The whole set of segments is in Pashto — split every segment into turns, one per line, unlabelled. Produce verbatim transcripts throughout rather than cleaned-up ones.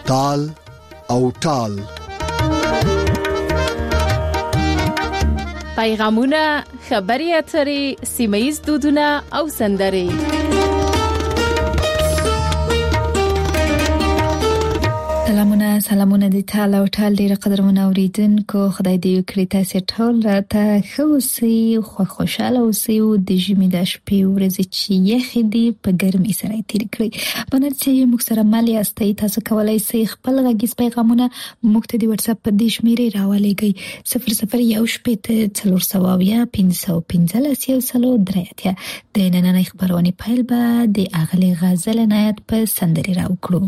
تال او ټال.
پیغامونه، خبري اترې، سیمه‌ییز دودونه او سندرې.
سلامونه سلامونه د ټال او ټال ډیره قدرمن اوریدونکو، خدای دې وکړي تاسو ټول راته خوشي خو خوشاله اوسئ او د ژمي د شپې ورځې چې یخې دي په ګرمۍ سره تیر کړئ. بنر چې موږ سره مل یاستئ، تاسو کولای شئ خپل غږیز پیغامونه موږ ته د واتس اپ په دې شمیرې راولېږئ صفر صفر یو شپږ څلور سوه اویا پنځه پنځلس یو سلو درې اتیا. د نننۍ خبرونه پیل به د اغلې غزل عنایت په سندرې راوکړو.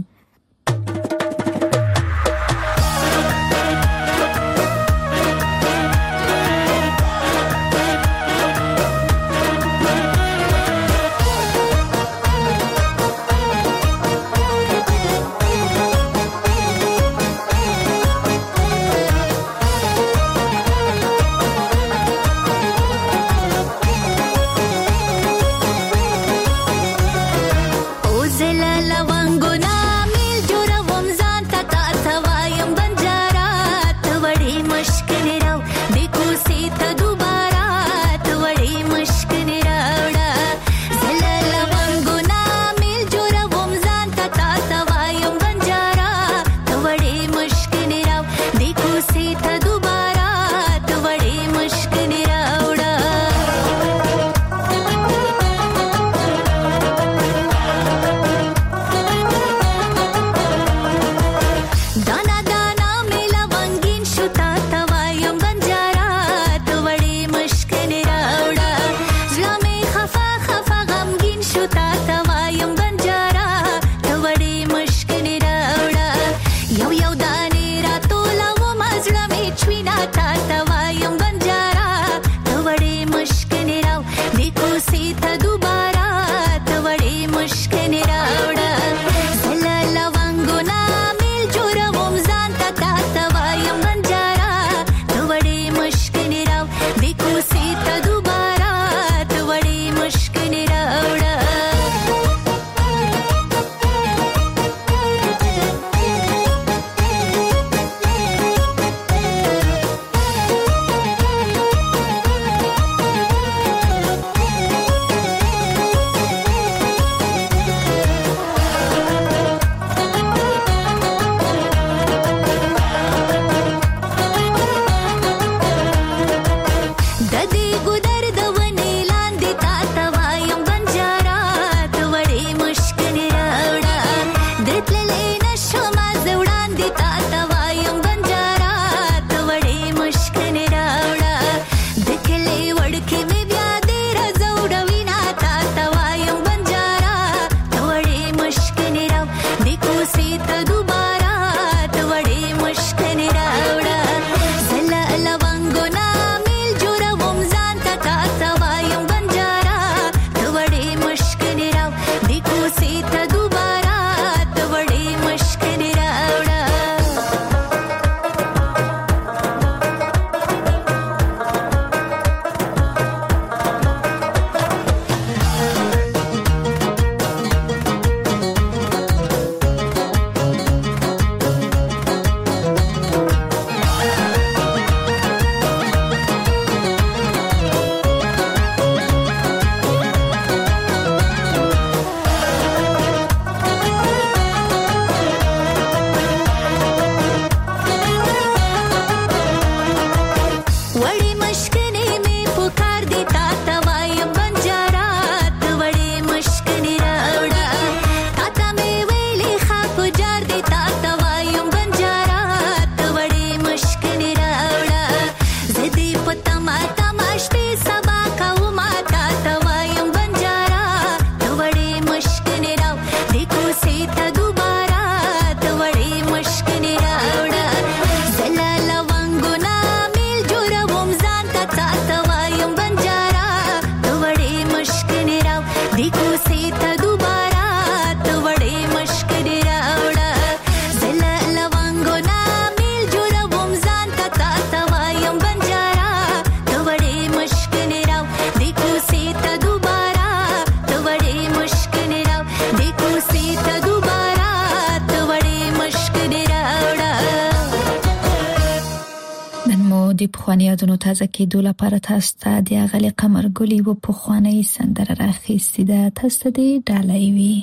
پخوانی یادونو تازه کېدو لپاره تاسو ته د اغلې قمرګل یوه پخوانۍ سندره راخیستې ده. تاسو ته دې ډالۍ وي.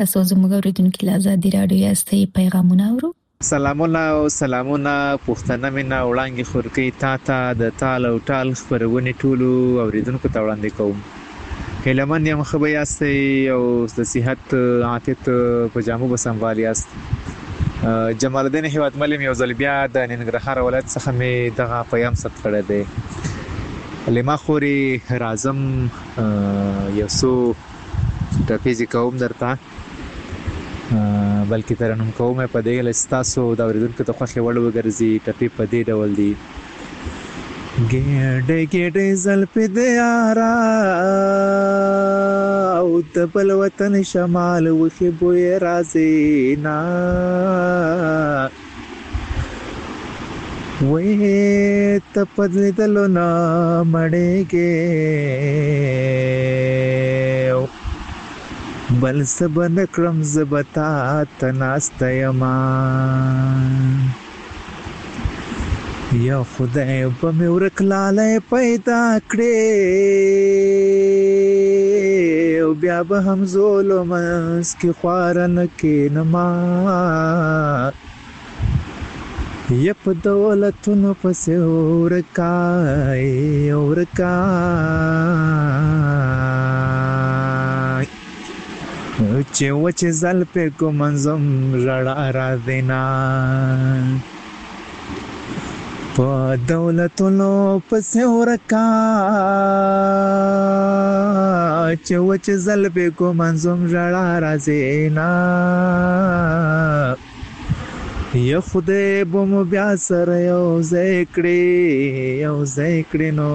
تاسو زموږ اوریدونکو له آزادي رادیو یاستئ پیغامونه اورو.
سلامونه او سلامونه پښتنه مینا وړاندې خورکی تا ته د تال او ټال خبرونه ټولو اوریدونکو ته وړاندې کوم. هلمن یم خبر یاستئ او د صحت عافیت په جامو بسنوال یاست. جمال الدین هیواد ملم یو ځل بیا د ننګرهار ولایت څخه می دغه پیغام ست کړی دی. لما خوري رازم یو سو د فزیکوم درته بلکې ترنم کوم په دې لستاسو د اوریدونکو ته خوښ وړ وګرځي ټپی په دې ډول دی. ګډه ګډه زلفې د یارا او د بل وطن شمال وخی بوی رازي نا وې ته پدې دلو نا مړېږي بل سبن کرم زبتا تناست یما یا خدای په مې ورکلاله پیدا کړې او بیا به هم ظلمس کې خوارن کې نما یپ دولتونو پسې ورکای ورکای چې وچ زل په کومنزم رړا را دینا په دولتونو پسې ورکای چې وچ زل په کومنزم رړا را زینا یا خدای بوم بیا سره یو ذکرې یو ذکرې نو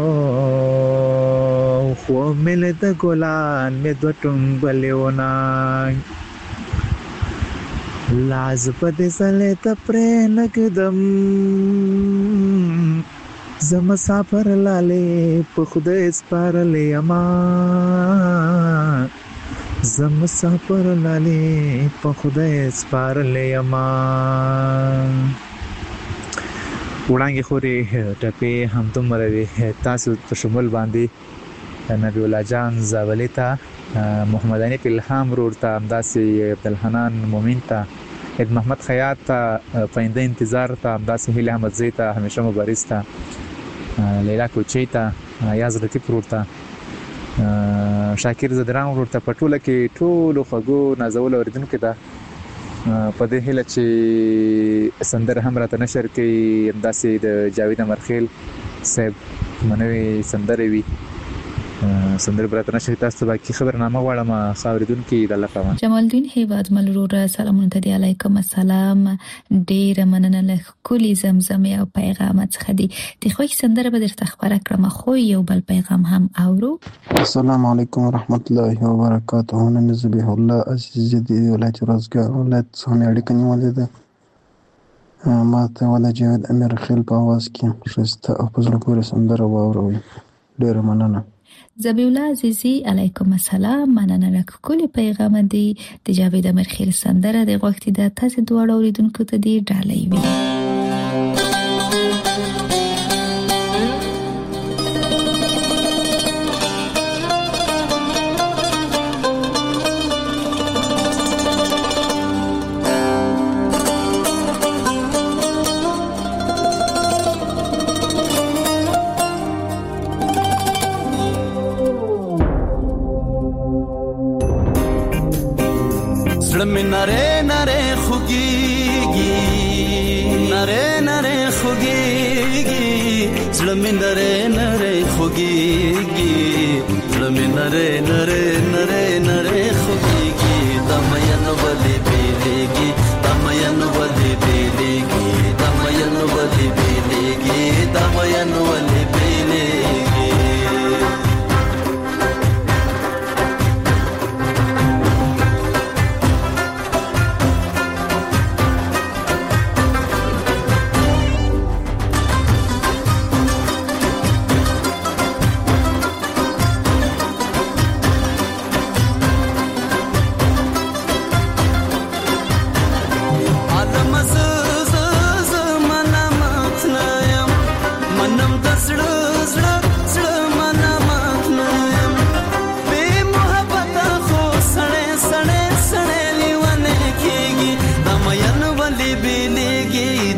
خو مل د ګلان مې د ټنګبلېونه لاز په دې سلې ته پرې نګدم زه مسافر لاله په خدای سپارلې اما زه مسافر لاله په خدای سپارلې اما. وړاندې خوري ټپې هم دومره وي تاسو په شمول باندې نبی الله جان زاولی ته محمد انیف الهام رور ته همداسې عبدالحنان مومن ته اد محمد خیاط ته پاینده انتظار ته همداسې هیله احمد زی ته همیشه مبارز ته لیلا کوچی ته یاز لطیف رور ته شاکر زدران رور ته په ټوله کې ټولو خوږو نازولو اوریدونکو ته په دې هیله چې سندره هم راته نشر کوي همداسې د جاوید امرخیل صاحب منوي سندره وي سندر برات نشي تاسو باقي خبرنامه غواړم خاوریدونکو د الله پامان.
جمال الدین هیواد ملرور سلامونه ته علیکم السلام. ډیر مننه له کلی زمزمه او پیغام څخه دي د خوښ سندره به درته خبره کړم خو یو بل پیغام هم اورو.
السلام علیکم ورحمت الله وبرکاته. نن زبیح الله عزیز دی ولایت روزګار ولایت څخه اړیکه نیولې ده ما ته ولا جاوید امیر خیل په आवाज کې شسته او په زړه پورې سندره واوروي. ډیر مننه.
زبیح الله عزیزی علیکم السلام. مننه له کلی پیغام دی د جاوید امیر خیل سندره د وخت د تاسو دواړو اوریدونکو ته دی ډالۍ وي.
نره نره خوگیگی نره نره خوگیگی زلمی نره نره خوگیگی زلمی نره نره نره نره خوگیگی دمینو بلی بیلیگی دمینو بلی بیلیگی دمینو بلی بیلیگی دمینو بلی بیلیگی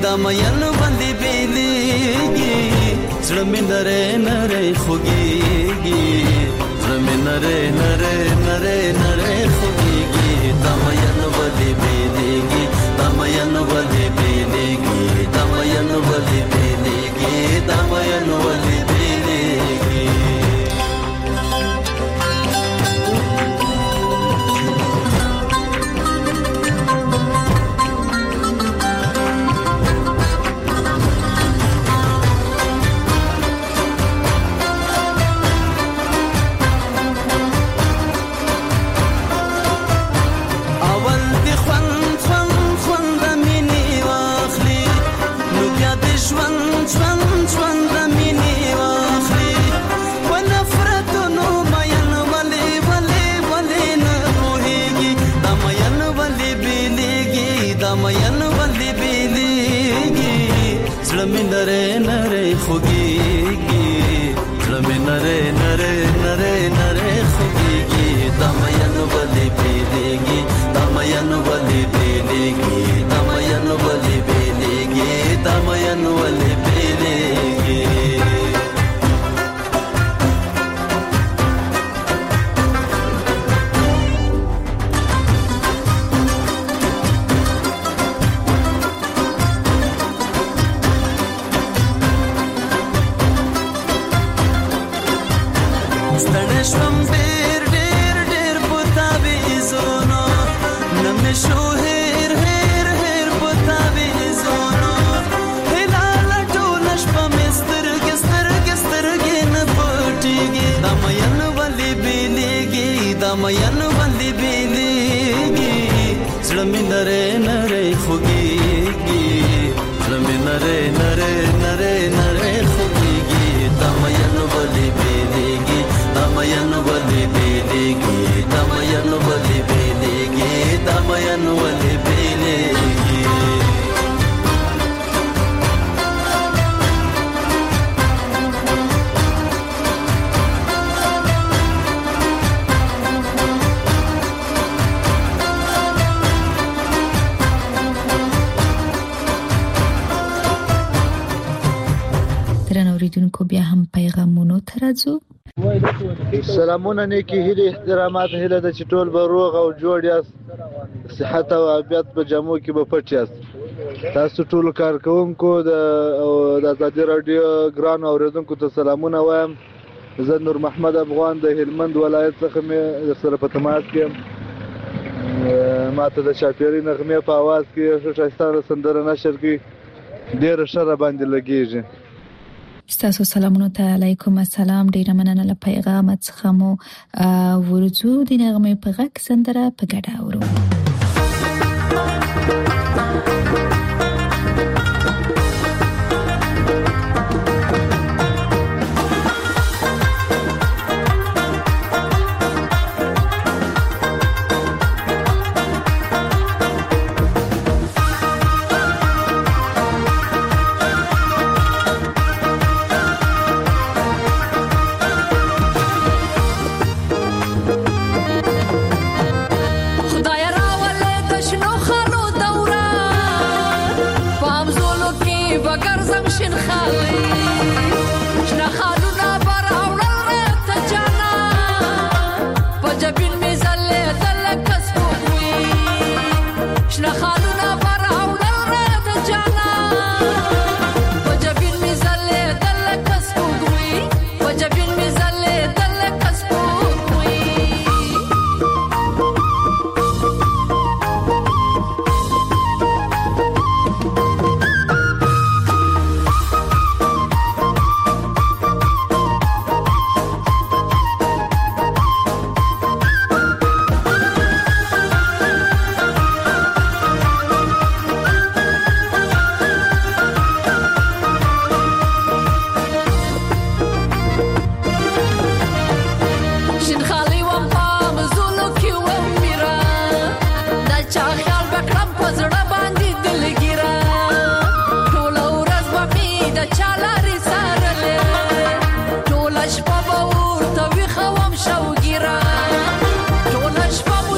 دا مین باندې بیلیږي زړه مې نری نری خوږیږي زړه مې نری نری نری نری خوږیږي دا مین باندې بیلیږي دا مین باندې بیلیږي دا مین باندې بیلیږي دا مین باندې بیلیږي नरे नरे खुगीगी ज़्लमे नरे नरे नरे नरे खुगीगी दामयन वाली बेलेगी दामयन वाली बेलेगी दामयन वाली बेलेगी दामयन वाली बेलेगी شوم ډېر ډېر ډېر پتا به زونو نمه شو هر هر هر پتا به زونو هلال ټول شپه مستر ګستر ګستر ګن پټيږي دمین ولي بیلېږي دمین ولي بیلېږي زړه مې نره نره خوږيږي زړه مې نره نره نره نره خوږيږي دمین ولي بیلېږي دمین ولی بیلیگی دمین ولی بیلیگی دمین ولی بیلیگی
درنو اوریدونکو بیا هم پیغامونو ترځو
سلامونه نیکی هیله احترامات هیله د چټول به روغ او جوړ یاست صحت او عافیت په جامو کې به پټ یاست تاسو ټول کارکونکو د د ازادي رادیو ګران اوریدونکو ته سلامونه وایم زه نور محمد افغان د هلمند ولایت څخه مې سره په تماس کې ماته د شاپيري نغمه په आवाज کې شایسته سندره نشر کې ډېر شر باندې لګیږي
ستاسو سلامونو ته علیکم السلام ډیره مننه له پیغام څخه مو ورځو د نغمې په غږ سندره په ګډه اورو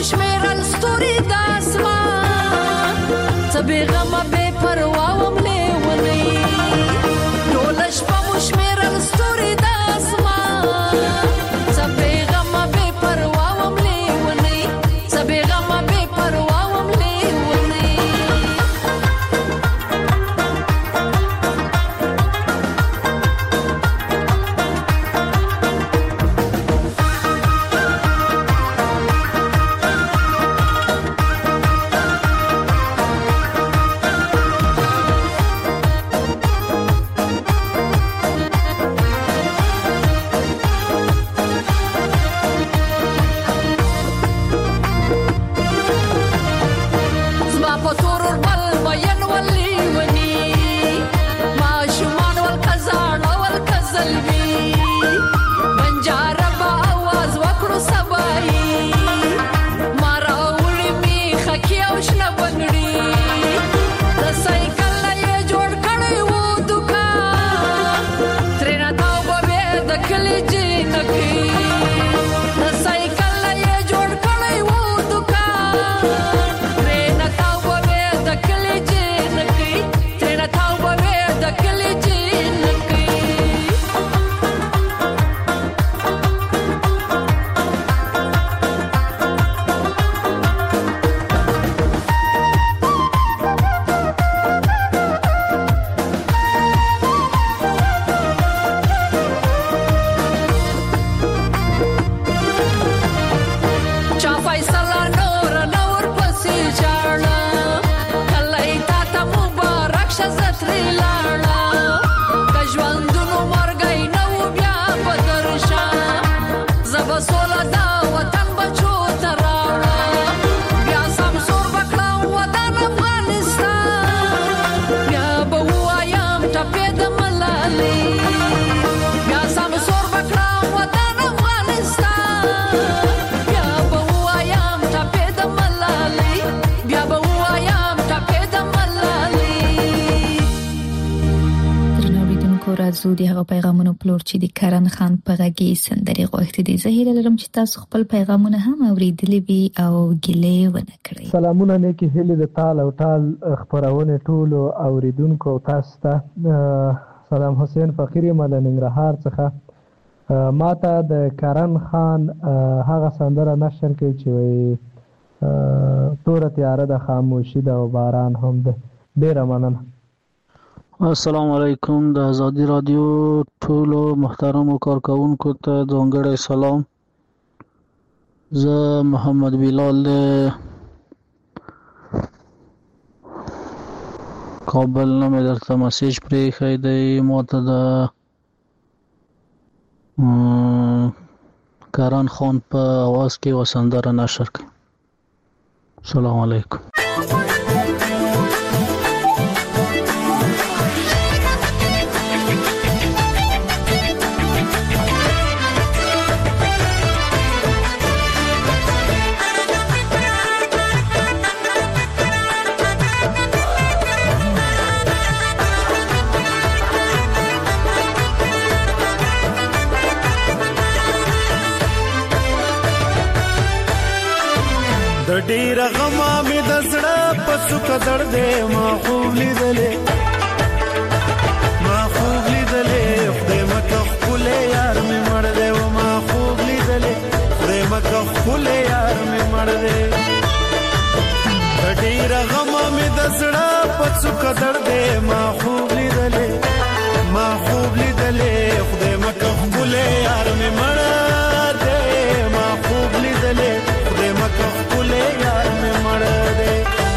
بے غم بے پرواہ وملے فسولا دا وطن بچو تراوړه بیا سم سور بکړه وطن افغانستان بیا به وایم ټپې د ملالۍ بیا سم سور بکړه وطن افغانستان بیا به وایم ټپې د ملالۍ بیا به وایم ټپې د ملالۍ.
درنوریدونکو راځو د هغه پیغامونو پلور چې د کرن خان په غږی سندري غوښتي دي. زه هیله لرم چې تاسو خپل پیغامونه هم اوریدلي وي او ګیلې ونه کړئ.
سلامونه نیکی هیله د تال او ټال خبرونه ټولو اوریدونکو تاسو ته. سلام حسین فقیری مل ننګرهار څخه. ماته د کرن خان هغه سندره نشر کوي چې وي تور تیاره د خاموشي د باران هم ده. ډیره مننه.
السلام علیکم. د ازادي رادیو ټولو محترمو کارکونکو ته ځانګړی سلام. زه محمد بلال د کابل نه مې درته مسیج پرېښی دی. ماته د کرن خان په اواز کې یوه سندره نشر کړئ. السلام علیکم.
د ډیر غما می د زړه په څوک درده ما خوب لیدلې ما خوب لیدلې خدای مکه خپل یار می مړ دی و ما خوب لیدلې خدای مکه خپل یار می مړ دی. د ډیر غما می د زړه په څوک درده ما خوب لیدلې ما خوب لیدلې خدای مکه خپل یار می مړ دی ما خوب لیدلې خدای مکه خپل یار می مړ دی.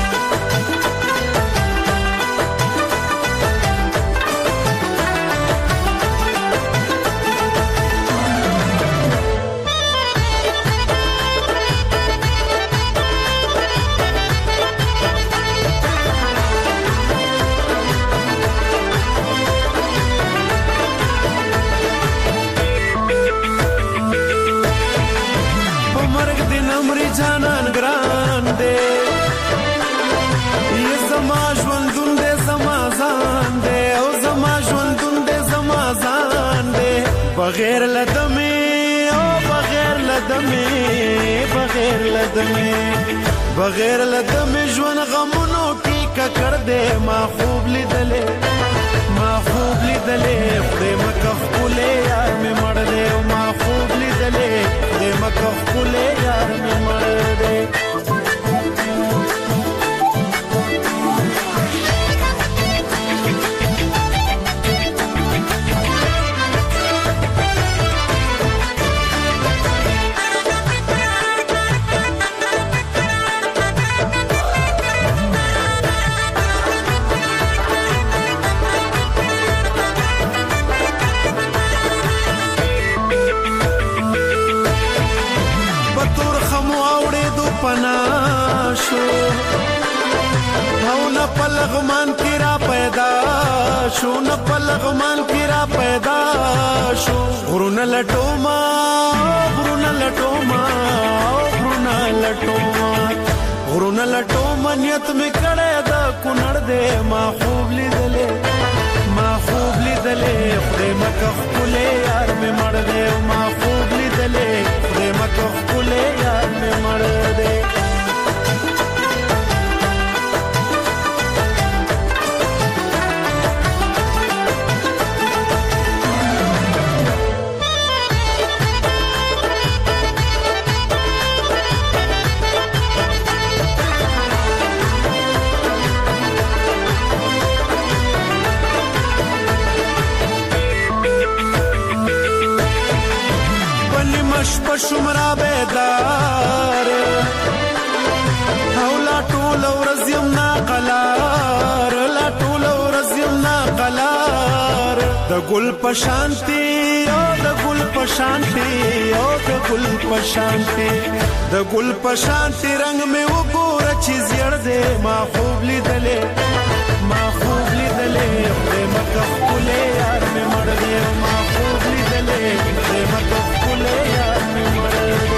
جانان ګران دے یہ زما ژوندون دے زما ځان دے او زما ژوندون دے زما ځان دے بغیر لدمه او بغیر لدمه بغیر لدمه بغیر لدمه ژوند غمونو کی ککړ دے ما خوب لیدلې ما خوب لیدلې خدای مکه خپل یار می مړ دے او ما خوب لیدلې خدای مکه خپل یار می مړ دے. پلغمان کی را پیدا شو نه پلغمان کی را پیدا شو غرونه لټوما غرونه لټوما غرونه لټوما غرونه لټوما نیت می کړه دا کونړ دې ما خوب لیدلې ما خوب لیدلې خدای مکه خپل یار می مړ دې ما خوب لیدلې خدای مکه خپل یار می مړ دې. شمرا بیدار او لا ټول ورځ یم نا قلار لا ټول ورځ یم نا قلار د ګل په شانتي او د د ګل پشانتي او د ګل پشانتي د ګل پشانتي رنگ مې وګوره چې زیړ دې ما خوب لیدلې ما خوب لیدلې دې مکه خولې یار مې مړ دې ما خوب لیدلې دې مکه خولې یار مې مړ دې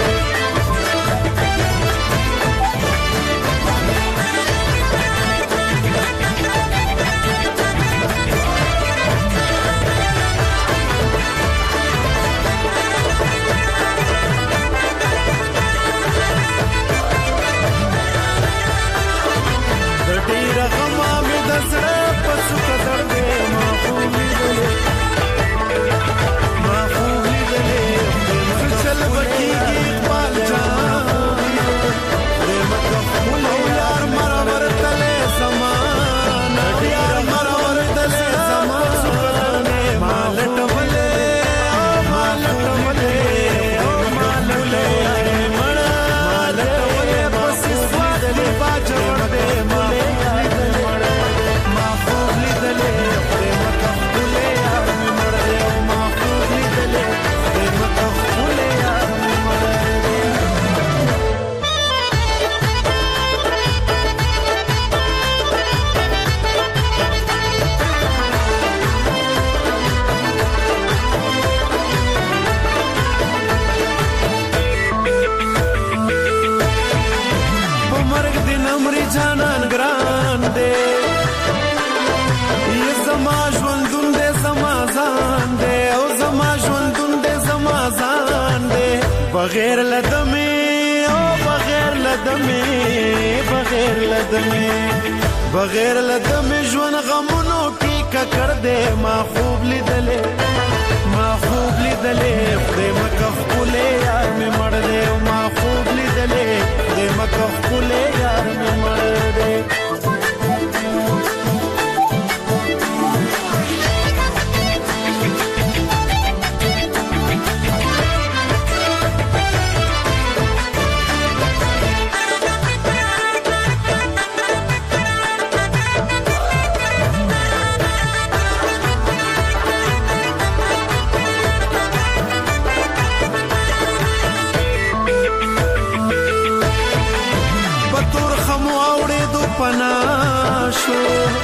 بغیر لدمه او بغیر لدمه بغیر لدمه بغیر لدمه ژوند غمونو کې ککړ دې ما خوب لیدلې ما خوب لیدلې دې مکه خولې یار مې مړ دې ما خوب لیدلې دې مکه خولې یار مې مړ دې پناشو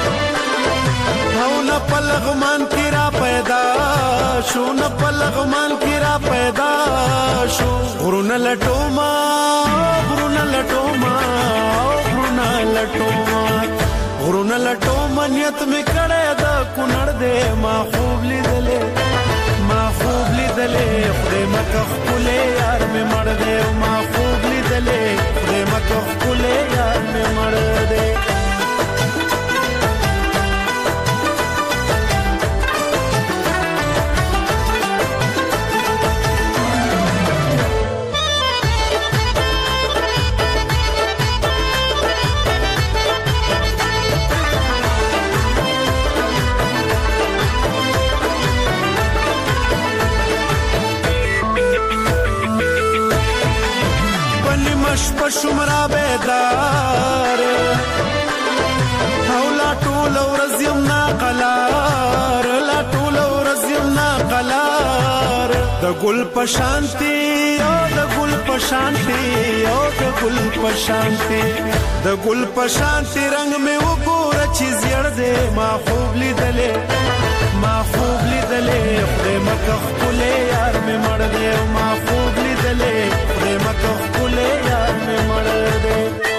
او نه پلغمان کی را پیدا شو نه پلغمان کی را پیدا شو غرون لټوما غرون لټوما غرون لټوما غرون لټوما نیت می کړه دا کونړ دې ما خوب لیدلې ما خوب لیدلې خدای مکه خولې یار می مړ دې ما خوب لیدلې خدای مکه خولې یار می مړ دې شمرا بیدار او لا ټول ورځ یم ناقلار لا ټول ورځ یم ناقلار د ګل پشانتي او د ګل پشانتي او د ګل پشانتي د ګل پشانتي رنگ مې وګوره چې زیړ دې ما خوب لیدلې ما خوب لیدلې خدای مکه خولې یار مې مړ دې ما خوب لیدلې خدای مکه خولې یار مې مړ دې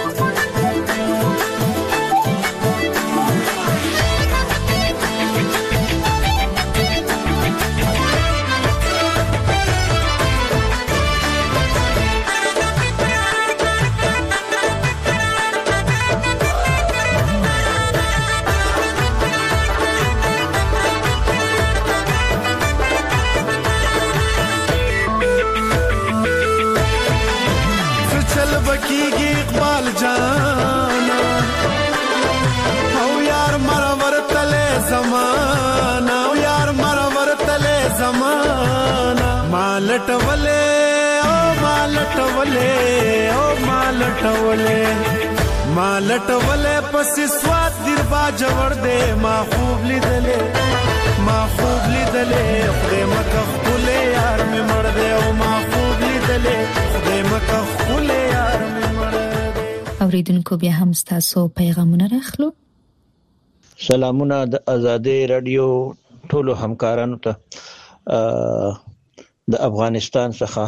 بکیږي اقبال جانا او یار مرور تله زمانہ او یار مرور تله زمانہ مالټ ولې او مالټ ولې او مالټ ولې ما لټولې پسې سواد دیر با جوړ دې ما خوب لیدلې ما خوب لیدلې خدای مکه خپلې یار مې مړ دې او ما خوب لیدلې خدای مکه خپلې یار مې مړ دې.
اوریدونکو بیا هم تاسو پیغامونه راخلو.
سلامونه د آزادۍ رادیو ټولو همکارانو ته د افغانستان څخه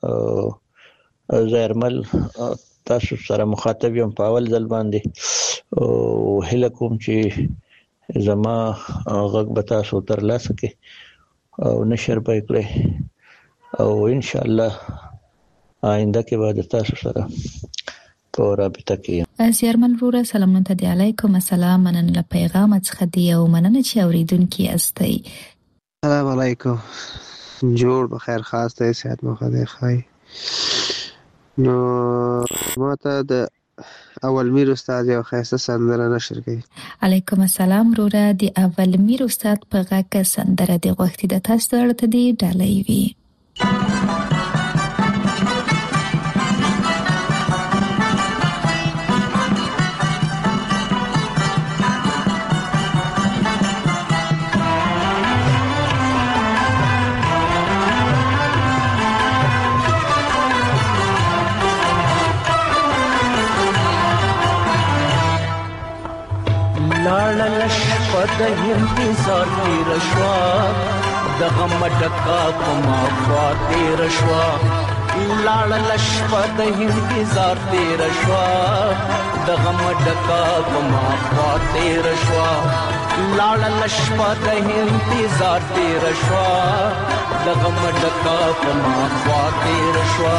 زیرمل تاسو سره مخاطب یم په اول ځل باندې او هله کوم چې زما غږ به تاسو ترلاسه کړئ او نشر به کړئ او ان شاء الله آینده کې به تاسو سره په رابطه کې.
زیرمل وروره سلامونه ته علیکم السلام مننه له پیغام څخه دی او مننه چې اوریدونکو استئ.
السلام علیکم جوړ بخیر خاص ته صحت مو خدای خای. نو ماته د اول میر استاد یو خاصه سندره نشر کړي.
علیکم السلام وروره د اول میر استاد په غاکه سندره د وختي د تاسو درته دی ډالۍ وی.
لاړل شپه د انتظار تیر شوا د غم ډکا په ما خوا تیر شوا لاړل شپه د انتظار تیر شوا د غم ډکا په ما خوا تیر شوا لاړل شپه د انتظار تیر شوا د غم ډکا په ما خوا تیر شوا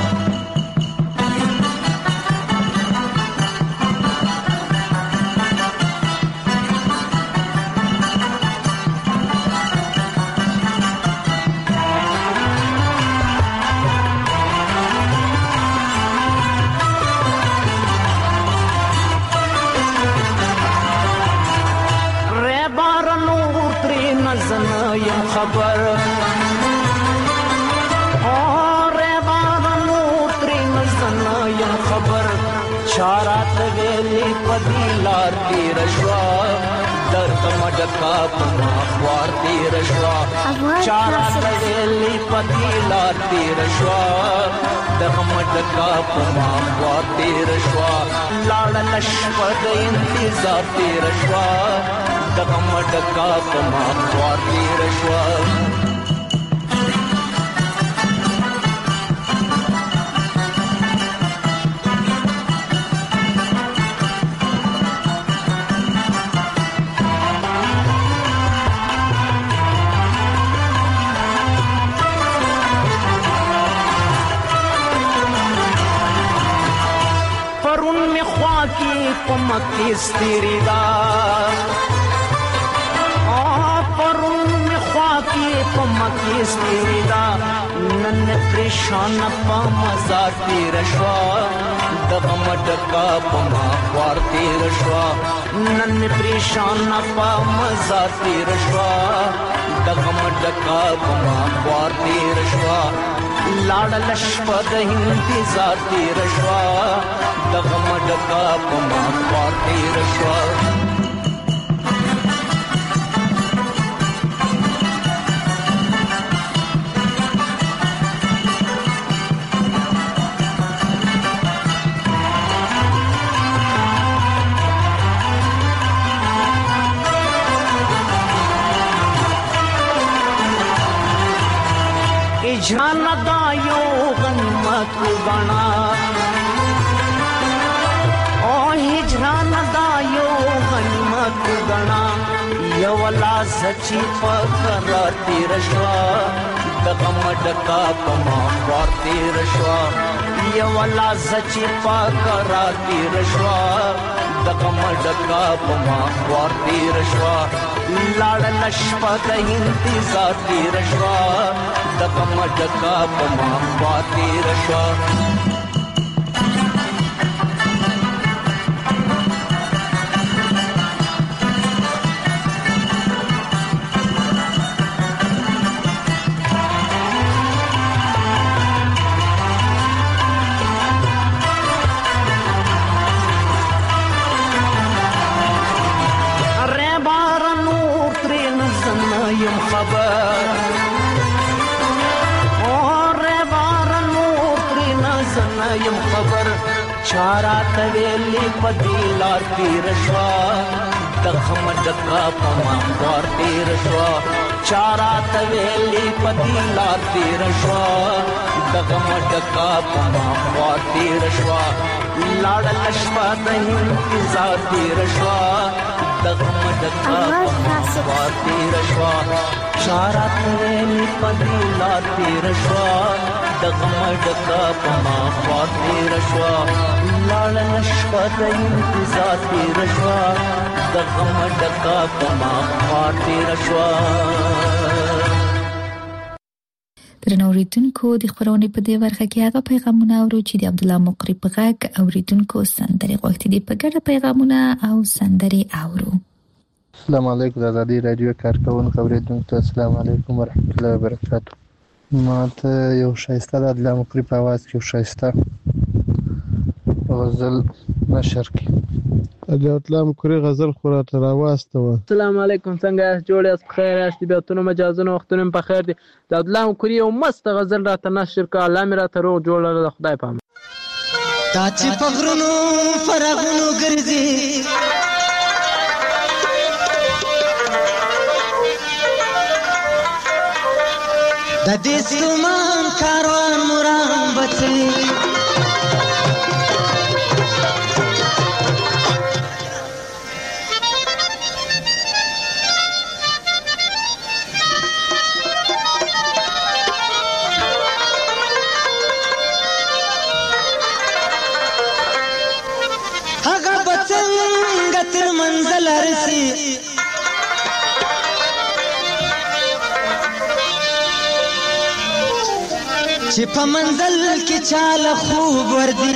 خبر اور بارنو ترین زنایم خبر چارات ویلی پدی لار تیر شوا درد مڈکا پما خوار تیر شوا چارات ویلی پدی لار تیر شوا درد مڈکا پما خوار تیر شوا لاړ لشپد انتظار تیر شوا دغم ډکا په ما خوا تیر شوا پرون می خوا کی په مکه ستری دا پمکی ستیدا نن پریشان پا مزار تیر شوا دغم ڈکا پما خوار تیر شوا نن پریشان پا مزار تیر شوا دغم ڈکا پما خوار تیر شوا لاړ لشپا د انتظار تیر شوا دغم ڈکا پما خوار تیر شوا جان دایو غنمت بنا او هجران دایو غنمت بنا یو لا سچی فقر تیر شوا دغم ډکا پما خوار تیر شوا یو لا سچی فقر تیر شوا دغم ډکا پما خوار تیر شوا لاړ لشپا د انتظار تیر شوا دغم ډکا پما خوار تیر شوا
زنه یم خبر چارا تویلی پدی لار تیر شوا دغم ډکا پما وار تیر شوا چارا تویلی پدی لار تیر شوا دغم ډکا پما وار تیر شوا لاړ لشوا د انتظار تیر شوا دغم ډکا پما وار تیر شوا چارا تویلی پدی لار تیر شوا دغم ډکا پما وار تیر شوا لاړ لشوا د انتظار تیر شوا دغم ډکا پما وار تیر شوا.
درنو اوریدونکو د خبرونې په دې برخه کې هغه پیغامونه اورو چې د عبد الله مقری په غږ اوریدونکو سندري غوښتي دي په ګډه پیغامونه او سندري اورو.
السلام علیکم د ازادي رادیو کارکونکو اوریدونکو السلام علیکم ورحمت الله وبرکاته. ما ته یو شایسته د عبد الله مقری په आवाज کې یو شایسته غزل نشر کی د الله مقری غزل خوراته راواسته و.
السلام علیکم څنګه یاست جوړ یاست بخیر یاست بیاتونو مجازونه وختونه په خیر دي د الله مقری یو مست غزل راته نشر کا الله مې راته روغ جوړ له خدای پام
تا چې پغرونو فرغونو ګرځي د دې سومان کاروان مرام بچي منزل رسی چې په منزل کې چاله خوب وردی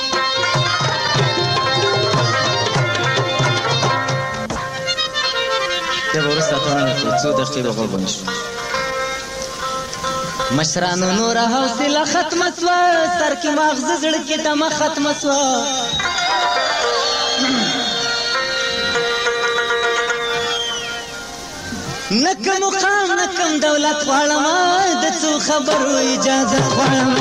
دا ورسته ته څو دقیقې وغوښتل شو
مشرانو نور حوصله ختم سوا سر کې مغز زړه کې دم ختم سوا نکم مقام نکم دولت غواړم د څو خبرو اجازه غواړم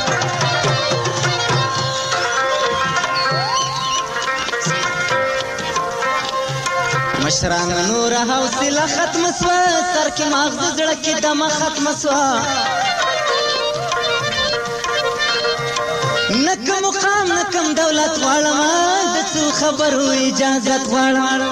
مشران نور حوصله ختم سوا سر کې مغز زړه کې دم ختم سوا نکم مقام نکم دولت غواړم د څو خبرو اجازه غواړم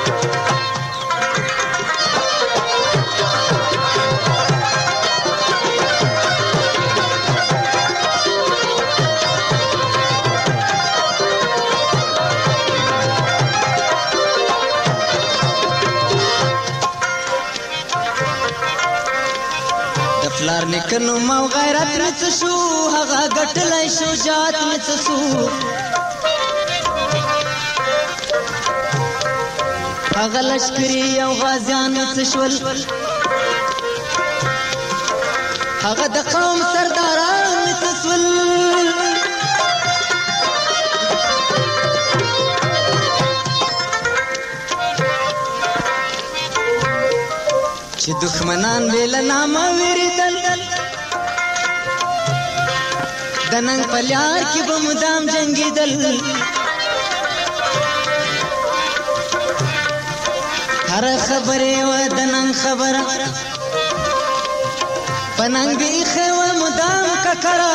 لار نکنو مو غیرت نڅ شو هغه غټلای شجاعت نڅ شو هغه لشکري او غازیان نڅ شول هغه د قوم سرداران نڅ شول چې دښمنان ویل نامه وریدل د نن په لار کې به مدام جنگیدل هر خبره و د نن خبره پننګ دی خو مدام ککړه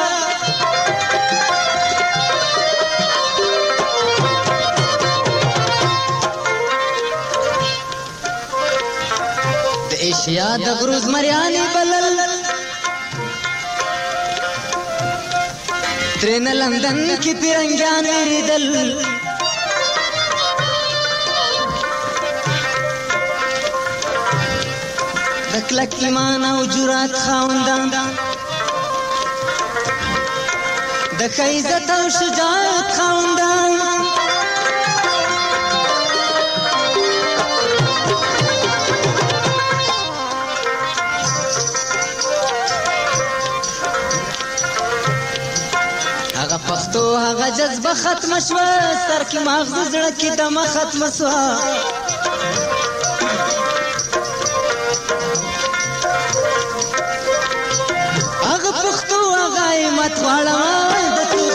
ایشیا د غروز مریانی بلل ترین لندن کی پیرنگیان ویریدل دکلک ایمان او جرات خاوندان دک عزت او شجاعت خاوندان پختو هغه جذبه ختم شو سر کې مغز زړه کې دم ختم شو هغه پختو هغه مت واړه د څو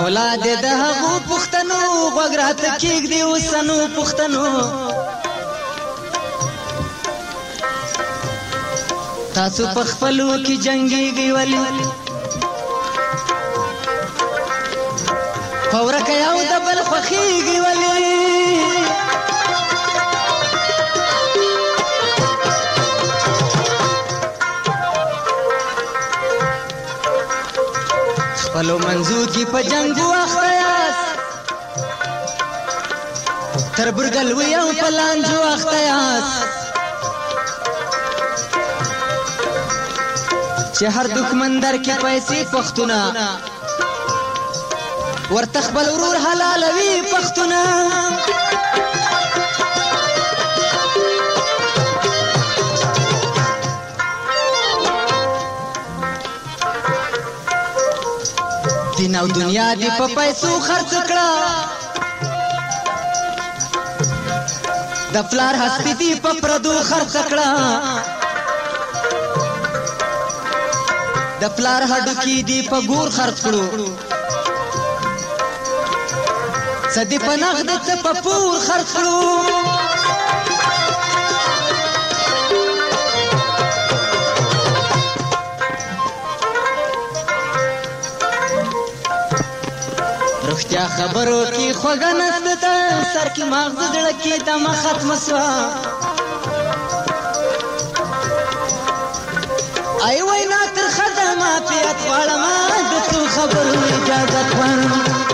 اولاد د هغو پښتنو غوږ راته کېږدي اوسنو پښتنو تاسو په خپلو کې جنګېږئ ولې په ورکه یو د بل خوښېږي ولې خپلو منځو کې په جنګو اخته یاست تر برګلوي او په لانجو اخته یاست چې هر دښمن در کې پیسې پښتونه ورته خپل ورور حلالوي پښتونه دین او دنیا دی په پیسو خرڅ کړه د پلار هستی دی په پردو خرڅ کړه د پلار هډوکی دی په ګور خرڅ کړو سدی په نغد څه په پور خرڅ کړو رښتیا خبرو کې خوږه نسته ده سر کې ماغزه زړه کې دمه ختمه سوه ای وینا ترخه ده معافیت غواړمه د څو خبرو اجازت غواړم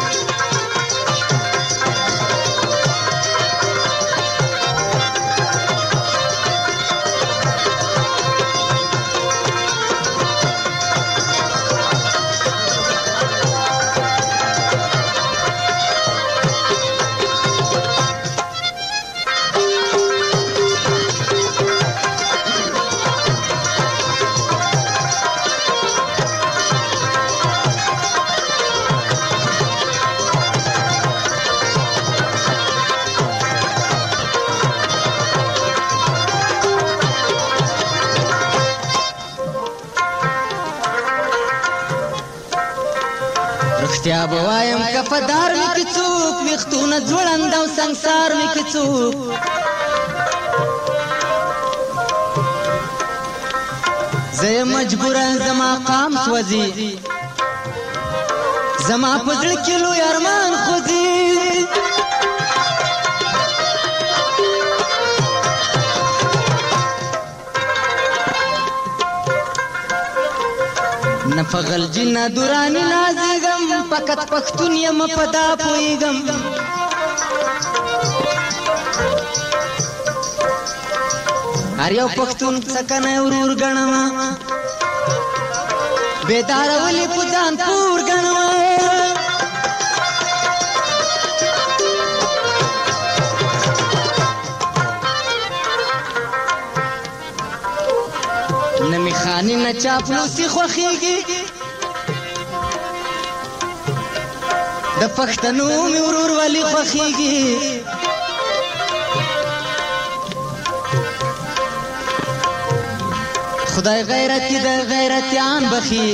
رښتیا به وایم کفدار مې کې څوک ویښتونه ځوړند او سنګسار مې کې څوک زه یې مجبوره زما قام سوځي زما په زړه کې لوی ارمان خوځي نه په غلجي نه دوراني نازېږم فقط پښتون یم په دا پوهېږم هر یو پښتون څکنی ورور ګڼم بیداره ولې په ځان پور ګڼم نه مې خاني نه چاپلوسي خوښېږي د پښتنو مې ورور ولې خوښېږي خدای غیرتي د غیرتیان بخي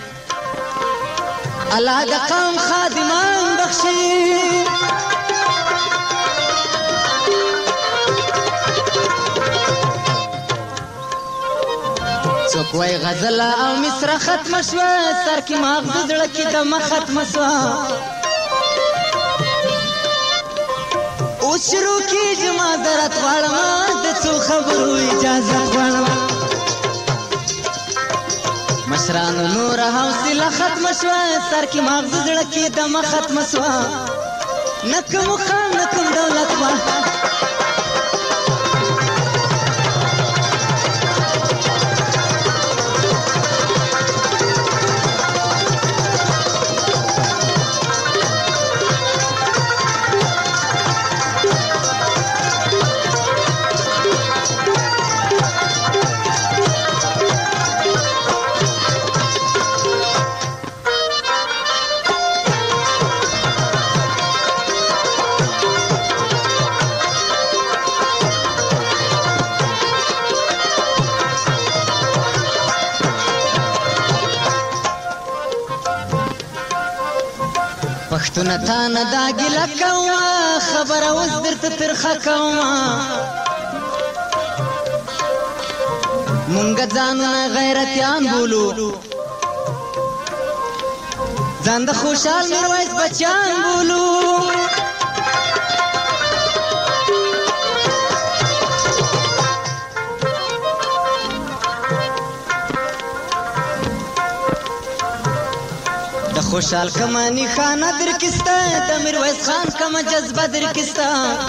الله د قوم خادمان بخشي څوک وای غزله او مصره ختمه شوه سر کې ماغزه زړه کې دمه ختمه شوه اوس شروع کېږي معذرت غواړمه د څو خبرو اجازت غواړمه مشرانو نوره حوصله ختمه شوه سر کې ماغزه زړه کې دمه ختمه شوه نه کوم خان نه کوم دولت وه پښتونه تا نه دا ګیله کومه خبره اوس درته ترخه کومه مونږ ځانونه غیرتیان بولو ځان د خوشحال میرویس بچیان بولو خوشحال کمانی خانه در کستا د میرویس خان کما جذبه در کستا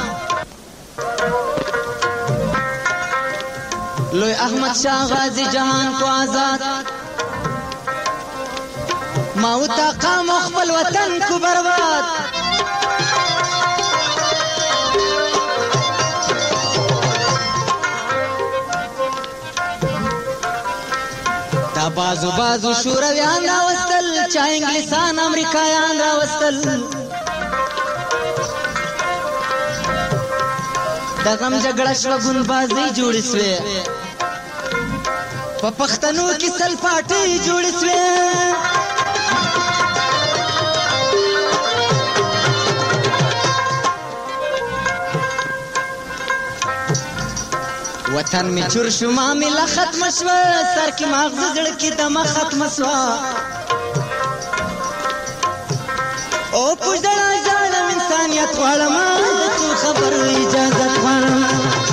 لوی احمد شاه غازی جهان کو آزاد ماوتا قام خپل وطن کو برباد دا بازو بازو شورویان راوستل چا انګلیسان امریکایان راوستل دا غم جګړه شوه ګوندبازۍ جوړې سوې په پښتنو کې سل پاټۍ جوړې سوې وطن می چور شو معامله ختم شوه سر کې مغز زړه کې دمه ختم شوه او پوجړه ځانم انسانیت غواړم د څو خبرو اجازه غواړم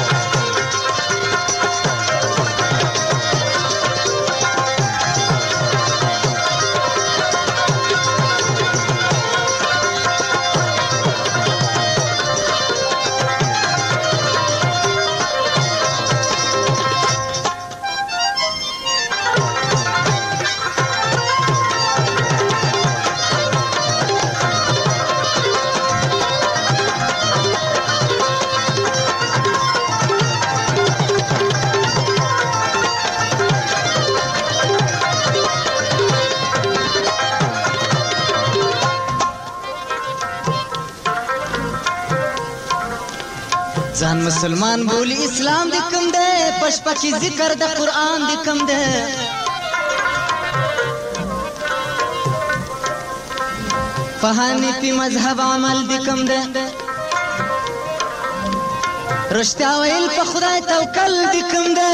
ځان مسلمان بولی اسلام دې کوم دی پشپکی ذکر د قرآن دې کوم دی په حنیفي مذهب عمل دې کوم دی رښتیا ویل په خدای توکل دې کوم دی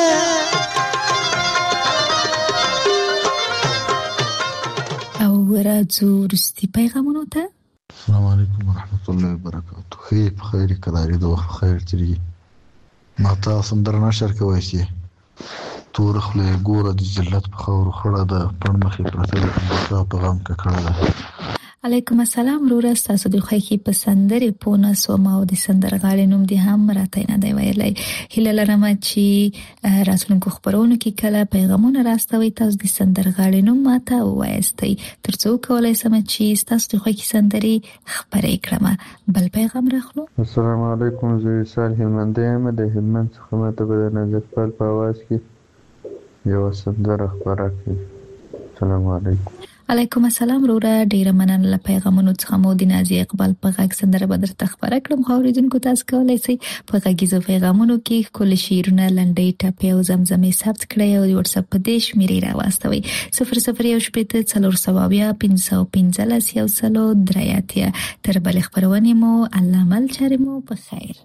او راځو وروستي پیغامونو ته.
السلام علیکم ورحمت الله وبرکاته. خیر په خیر کداري د وخت خیر تیری ما تاسو سندر نشر کوي چې تور خله ګوره د ذلت په خور خړه ده پړ مخې پرته د پیغام کا کړه ده.
علیکم السلام وروره تاسو د خوښي پسندري پونه سوما او د سندرغاړي نوم دي هم راته نه دی ویلای. هله لرم چې راتلونکو خبرونو کې کله پیغامونه راستوي تاسو د سندرغاړي نوم ماته وایستئ ترڅو کولای سم چې تاسو د خوښي سندري خبرې کړم. بل پیغام راخلو.
السلام علیکم زوی صالح هلمندیم د هلمند څخه ماته په نازکپال په आवाज کې یو سندره خبره کوي. السلام علیکم.
علیکم السلام وروره ډیره مننه له پیغامونو څخه مو د نازي اقبال په غږ سندره بدر تخبره کړم. خو اوریدونکو تاسو کولای شئ په غږیزو پیغامونو کې کول شیرونه لنډۍ ټاپې او زمزمې ثبت کړئ او د واتس اپ په دې شمیرې راواستوي صفر صفر یو شپږ څلور سوابیا پنځه پنځلس یو سلو درایاتیا. تر بل خبرونه مو الله مل چارې مو په خیر.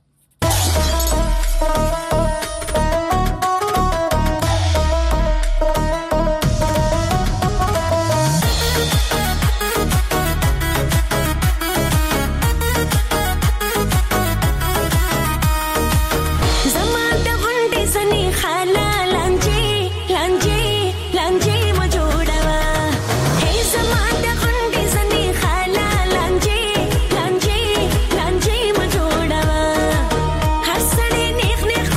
لانجي لانجي ما جوړوا هر سړی نیخ نیخ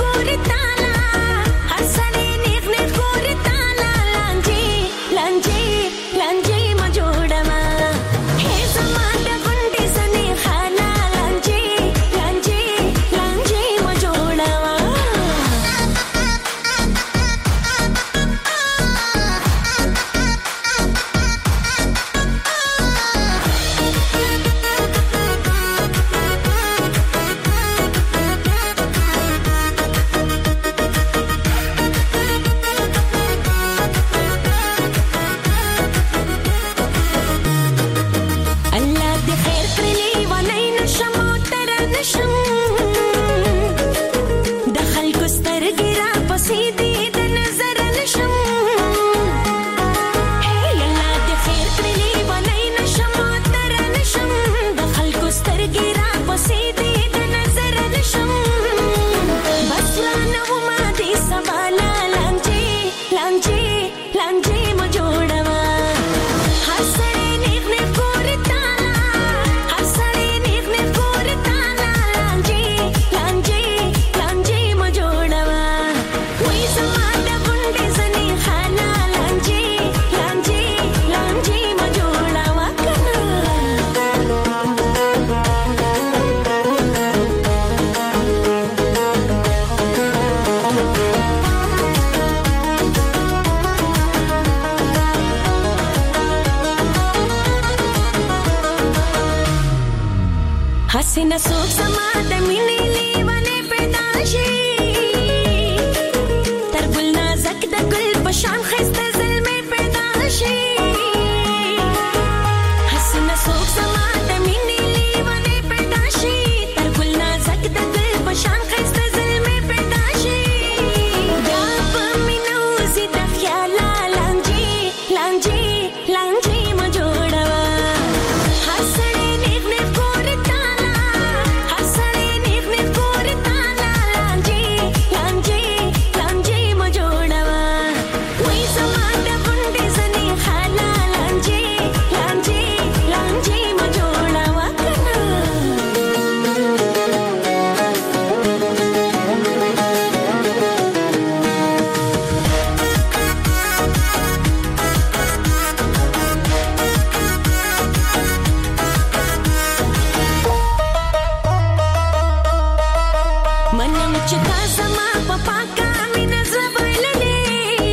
منم چې تا زما په پاکه مینه زړه بایللی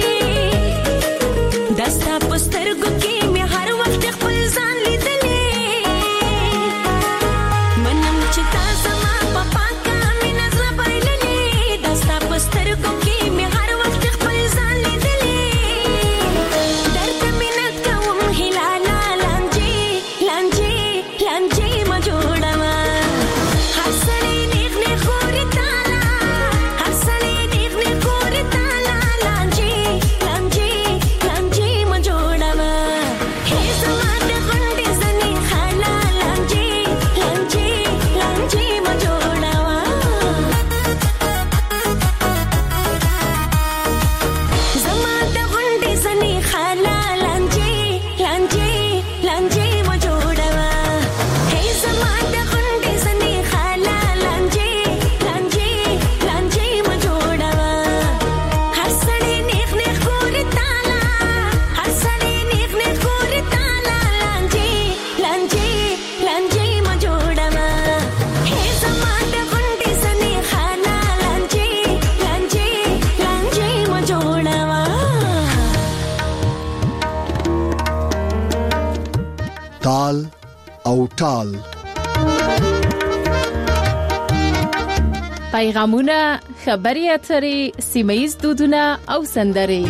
دا ستا په سترګو کې مې هر وخت خپل ځان لیدلی منم چې تا زما په پاکه مینه زړه بایللی دا ستا په سترګو کې مې هر وخت خپل ځان لیدلی درته مینت کوم هلاله لانجې لانجې لانجې ما جوړوه هر سړی نیغ نیغ ګوري تاله هر سړی نیغ نیغ ګوري تاله لانجې لانجې لانجې ما جوړوه هې زما د غونډې زنې خاله لانجې لانجې لانجې ما جوړوه زما د غونډې زنې خاله لانجې لانجې لانجې ما جوړوه هې زما د غونډې زنې خاله لانجې لانجې لانجې ما جوړوه هر سړی نیغ نیغ ګوري تاله هر سړی نیغ نیغ ګوري تاله لانجې لانجې لانجې ما جوړوه هې زما د غونډې زنې خاله لانجې لانجې لانجې ما جوړوه
تال او ټال.
پیغامونه، خبري اترې، سیمه‌ییز دودونه او سندرې.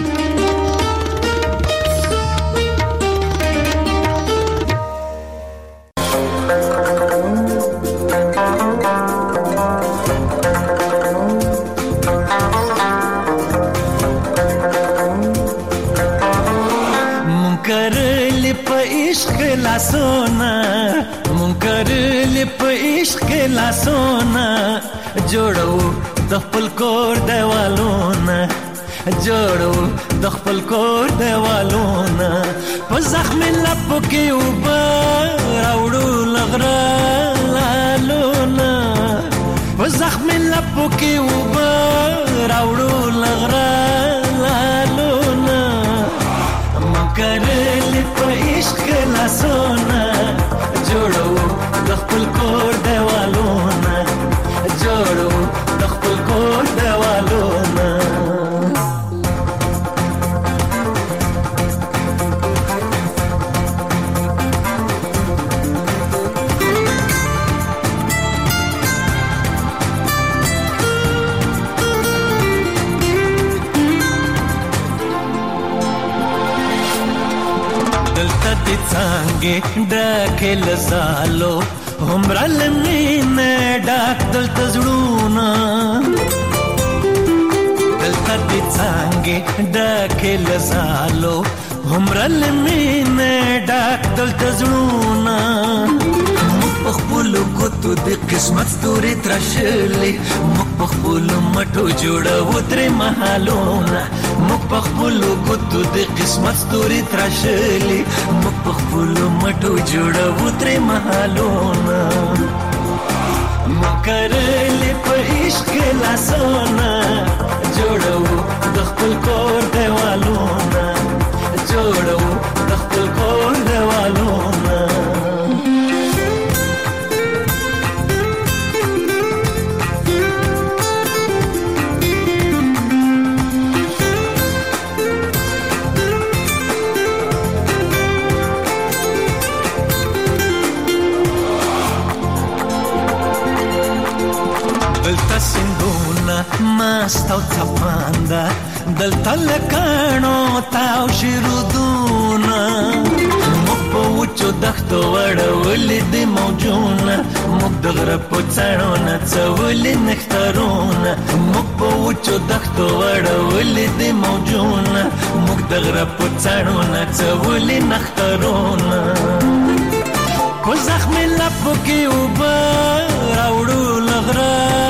منکرلی په عشق لاسونه منکرلی په عشق لاسونه جوړو د خپل کور دیوالونه جوړو د خپل کور دیوالونه په زخم لپو کې اوبه راوړو لغره لالونه په زخم لپو کې اوبه راوړو لغره لالونه منکرلی په عشق لاسونه جوړو د خپل کور دیوالونه جوړو د خپل کور دیوالونه دلته دې څانګې ډکې له زالو همره له مینې ډک دلته زړونه دلته دې څانګې ډکې له زالو همره له مینې ډک دلته زړونه موږ په خپلو ګوتو د قسمت ستوري تراشلې موږ په خپلو مټو جوړوو ترې مهالونه موږ په خپلو ګوتو د قسمت ستوري تراشلې موږ په خپلو مټو جوړوو ترې مهالونه منکرلی په عشق لاسونه جوړوو د خپل کور دیوالونه جوړوو د خپل کور دیوالونه دلته سندونه مست او څپانده دلته لکاڼو تاو شیرودونه موږ په وچو دښتو وړولې د موجونه موږ د غره په څڼو نڅولې نښترونه موږ په وچو دښتو وړولې د موجونه موږ د غره په څڼو نڅولې نښترونه په زخمې لپو کې اوبه راوړو لغره